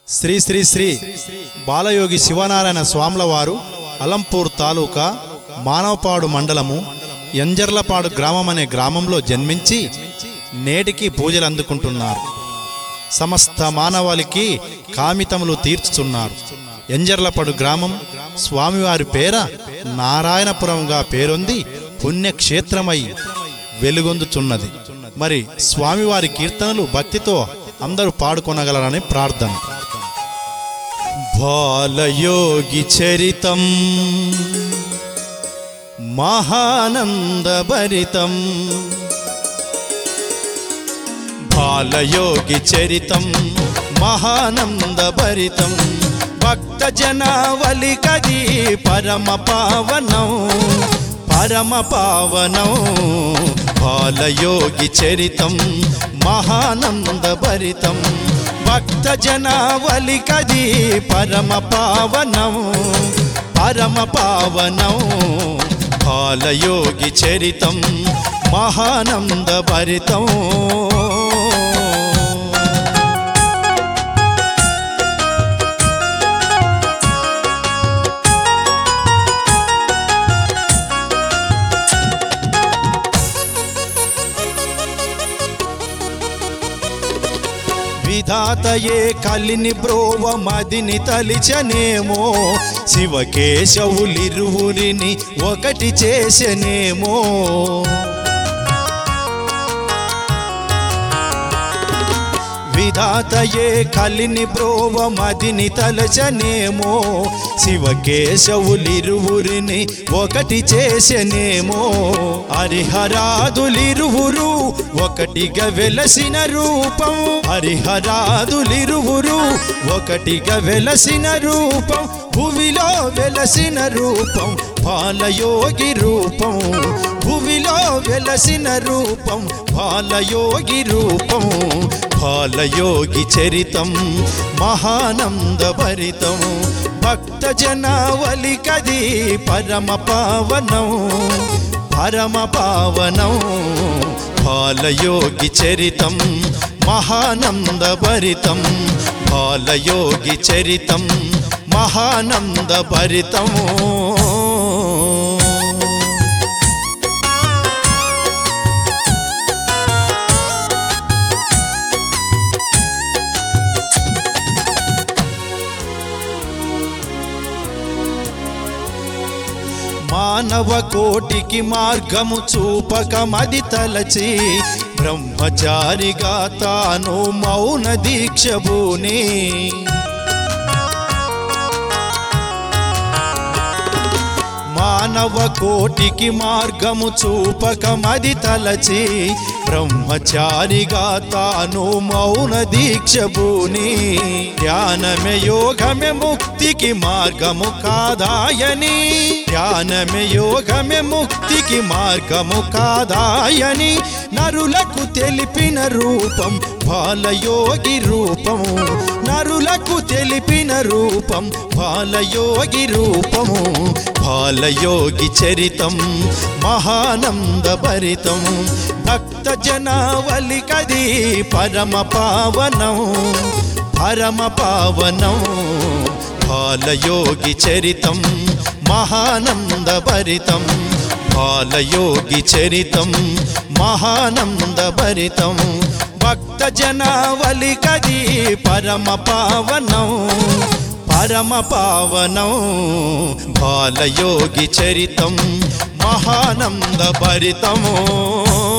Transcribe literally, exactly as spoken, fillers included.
శ్రీ శ్రీ శ్రీ బాలయోగి శివనారాయణ స్వాముల వారు అలంపూర్ తాలూకా మానవపాడు మండలము ఎంజర్లపాడు గ్రామం అనే గ్రామంలో జన్మించి నేటికి పూజలు అందుకుంటున్నారు. సమస్త మానవాళికి కామితములు తీర్చుతున్నారు. ఎంజర్లపాడు గ్రామం స్వామివారి పేర నారాయణపురంగా పేరొంది పుణ్యక్షేత్రమై వెలుగొందుచున్నది. మరి స్వామివారి కీర్తనలు భక్తితో అందరూ పాడుకొనగలరని ప్రార్థన. బాలయోగి చరితం మహానందభరితం, బాలయోగి చరితం మహానందభరితం, భక్త జనావళి కది పరమ పావనం పరమ పావనం. బాలయోగి చరితం మహానందభరితం, భక్త జనావళి కది పరమ పావనం పరమ పావనం. బాలయోగి చరితం మహానందభరితం. విధాతయే కలిని బ్రోవ మదిని తలిచనేమో, శివకేశవులిరువురిని ఒకటి చేసనేమో. విధాతయే కలిని బ్రోవ మదిని తలచనేమో, శివకేశవులిరువురిని ఒకటి చేసనేమో. హరిహరాదులిరువురు ఒకటిగా వెలసిన రూపం, హరిహరాదులిరువురు ఒకటిగా వెలసిన రూపం, భువిలో వెలసిన రూపం బాలయోగి రూపం, భువిలో వెలసిన రూపం బాలయోగి రూపం. బాలయోగి చరితం మహానందభరితం, భక్త జనావళి కది పరమ పావనం పరమ పావనం. బాలయోగి చరితం మహానందభరితం, బాలయోగి చరితం మహానందభరితం. మానవ కోటికి మార్గము చూపక మది తలచి, బ్రహ్మచారిగా తాను మౌన దీక్షభూని. మానవ కోటికి మార్గము చూపక మది తలచి, బ్రహ్మచారిగా తాను మౌన దీక్షభూని. ధ్యానమే యోగమే ముక్తికి మార్గము కాదాయని, ధ్యానమే యోగమే ముక్తికి మార్గము కాదాయని, నరులకు తెలిపిన రూపం బాలయోగి రూపం, నరులకు తెలిపిన రూపం బాలయోగి రూపం. బాలయోగి చరితం మహానందభరితం, భక్త జనావళి కది పరమ పావనం పరమ పావనం. బాలయోగి చరితం మహానందభరితం, బాలయోగి చరితం మహానందభరితం, భక్త జనావళి కది పరమ పావనం పరమ పావనం. బాలయోగి చరితం మహానందభరితం.